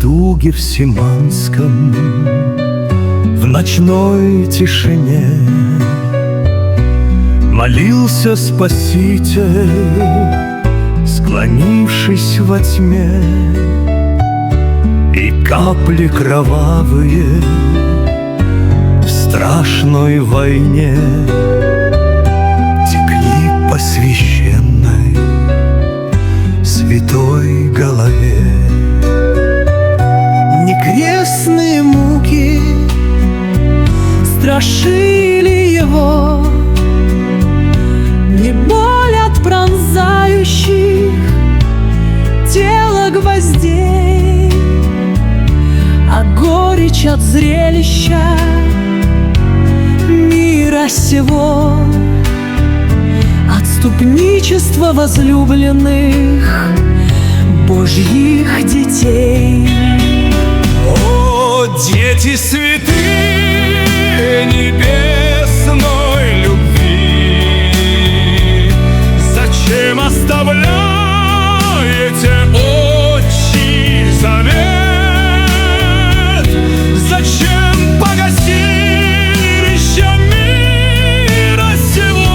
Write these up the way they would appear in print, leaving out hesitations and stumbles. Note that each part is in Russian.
стуге в Симанском, в ночной тишине молился Спаситель, склонившись во тьме, и капли кровавые в страшной войне текли по священной святой голове. Не крестные муки страшили его, не боль от пронзающих тело гвоздей, а горечь от зрелища мира сего, отступничество возлюбленных Божьих детей. О, дети святые небесной любви, зачем оставляете отчий завет? Зачем погасили мира сего?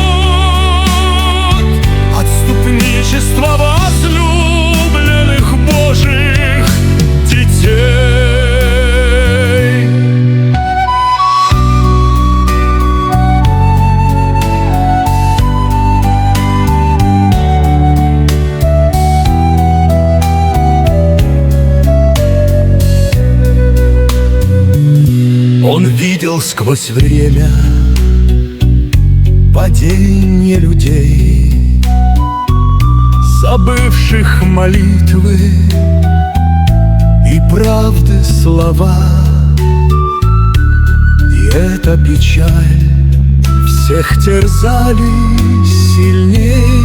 Отступничество возлюбленных Божьих детей. Он видел сквозь время падение людей, забывших молитвы и правды слова. И эта печаль всех терзали сильней,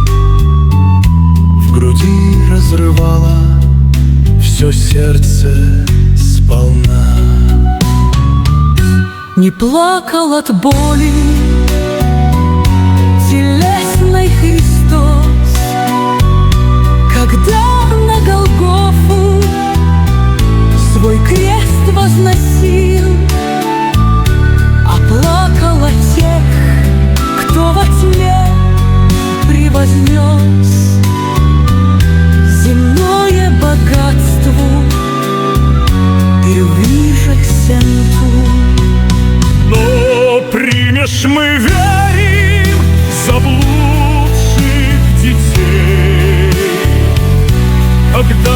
в груди разрывала все сердце сполна. Не плакал от боли телесной Христос, когда на Голгофу свой крест возносил, а плакал о тех, кто во тьме превознес земное богатству и увижек сенту. Но примешь мы верим заблудших детей, когда